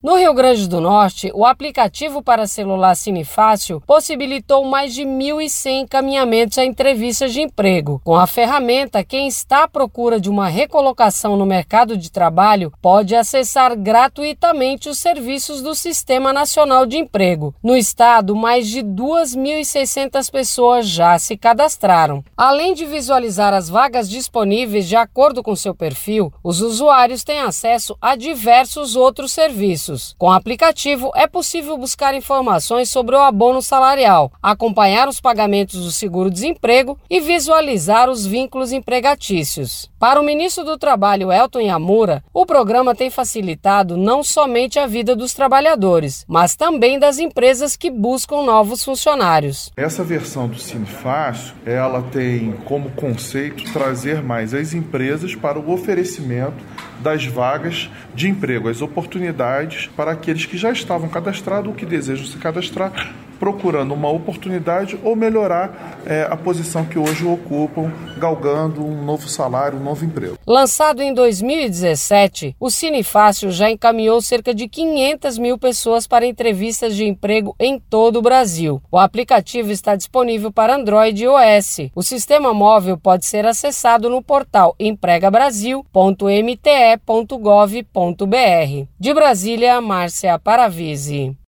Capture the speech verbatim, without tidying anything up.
No Rio Grande do Norte, o aplicativo para celular Cinefácil possibilitou mais de mil e cem encaminhamentos a entrevistas de emprego. Com a ferramenta, quem está à procura de uma recolocação no mercado de trabalho pode acessar gratuitamente os serviços do Sistema Nacional de Emprego. No estado, mais de duas mil e seiscentas pessoas já se cadastraram. Além de visualizar as vagas disponíveis de acordo com seu perfil, os usuários têm acesso a diversos outros serviços. Com o aplicativo, é possível buscar informações sobre o abono salarial, acompanhar os pagamentos do seguro-desemprego e visualizar os vínculos empregatícios. Para o ministro do Trabalho, Elton Yamura, o programa tem facilitado não somente a vida dos trabalhadores, mas também das empresas que buscam novos funcionários. Essa versão do Cinefácil, ela tem como conceito trazer mais as empresas para o oferecimento das vagas de emprego, as oportunidades para aqueles que já estavam cadastrados ou que desejam se cadastrar, procurando uma oportunidade ou melhorar é, a posição que hoje ocupam, galgando um novo salário, um novo emprego. Lançado em dois mil e dezessete, o Cinefácil já encaminhou cerca de quinhentas mil pessoas para entrevistas de emprego em todo o Brasil. O aplicativo está disponível para Android e iOS. O sistema móvel pode ser acessado no portal emprega brasil ponto m t e ponto gov ponto b r. De Brasília, Márcia Paravisi.